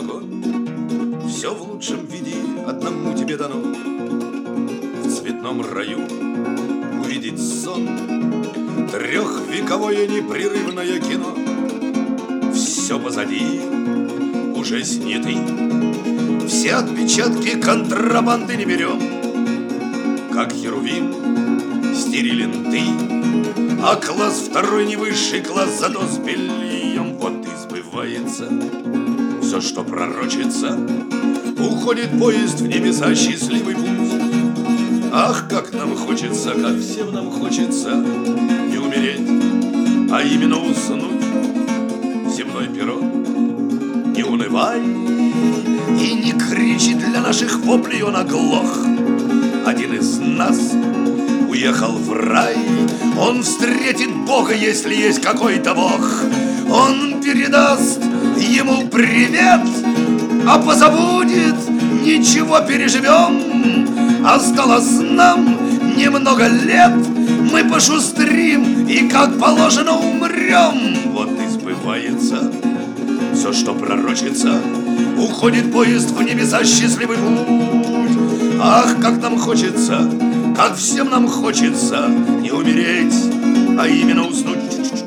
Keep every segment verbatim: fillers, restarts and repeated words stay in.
закон. Все в лучшем виде одному тебе дано. В цветном раю увидеть сон, трехвековое непрерывное кино. Все позади, уже сняты, все отпечатки контрабанды не берем. Как Херувим стерилен ты, а класс второй не высший класс, зато с бельем. Вот и сбывается все, что пророчится. Уходит поезд в небеса, счастливый путь. Ах, как нам хочется, как всем нам хочется не умереть, а именно уснуть. Земной перрон, не унывай и не кричи, для наших воплей он оглох. Один из нас уехал в рай, он встретит Бога, если есть какой-то Бог. Он передаст ему привет, а позабудет, ничего, переживем. Осталось нам немного лет, мы пошустрим и, как положено, умрем. Вот и сбывается все, что пророчится. Уходит поезд в небеса, счастливый путь. Ах, как нам хочется, как всем нам хочется не умереть, а именно уснуть.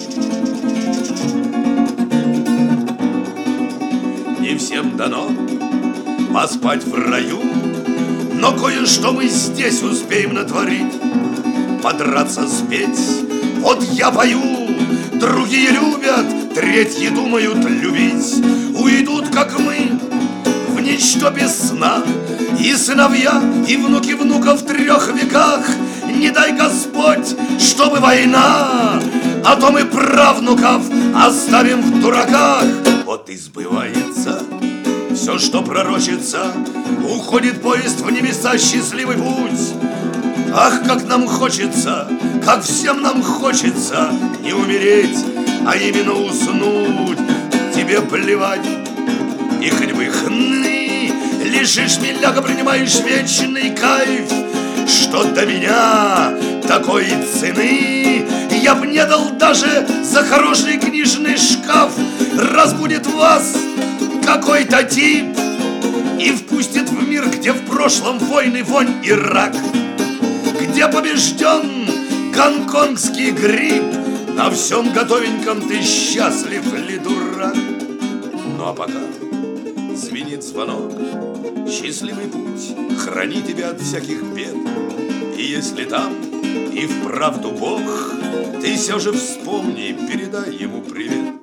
Не всем дано поспать в раю, но кое-что мы здесь успеем натворить. Подраться, спеть, вот я пою, другие любят, третьи думают любить. Уйдут, как мы, в ничто без сна, и сыновья, и внуки внуков в трех веках. Не дай Господь, чтобы война, а то мы правнуков оставим в дураках. Вот и сбывается все, что пророчится. Уходит поезд в небеса, счастливый путь. Ах, как нам хочется, как всем нам хочется не умереть, а именно уснуть. Тебе плевать, и хоть бы хны, лежишь, миляга, принимаешь вечный кайф. Что до меня такой цены я б не дал даже за хороший книжный шкаф. Разбудит вас какой-то тип и впустит в мир, где в прошлом войны, вонь и рак, где побежден гонконгский грипп. На всем готовеньком ты счастлив ли, дурак? Ну а пока звенит звонок, счастливый путь, храни тебя от всяких бед. И если там и вправду Бог, ты все же вспомни, передай ему привет.